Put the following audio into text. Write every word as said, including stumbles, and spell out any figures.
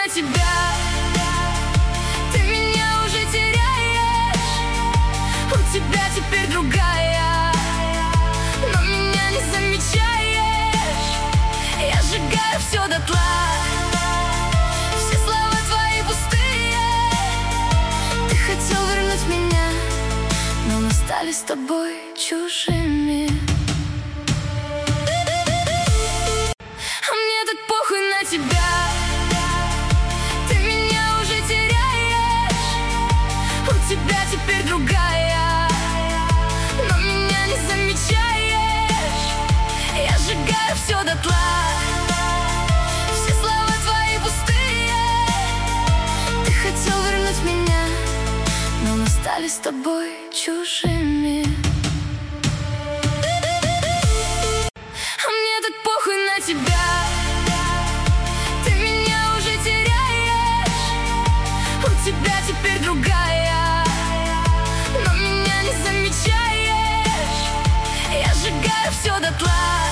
тебя. Ты меня уже теряешь, у тебя теперь другая, но меня не замечаешь. Я сжигаю все дотла, все слова твои пустые. Ты хотел вернуть меня, но мы стали с тобой чужими. А мне так похуй на тебя. Ты меня уже теряешь, у тебя теперь другая, но меня не замечаешь. Я сжигаю все дотла, все слова твои пустые. Ты хотел вернуть меня, но мы стали с тобой чужими. А мне так похуй на тебя. Ты меня уже теряешь, у тебя теперь другая, но меня не замечаешь. Я сжигаю все дотла,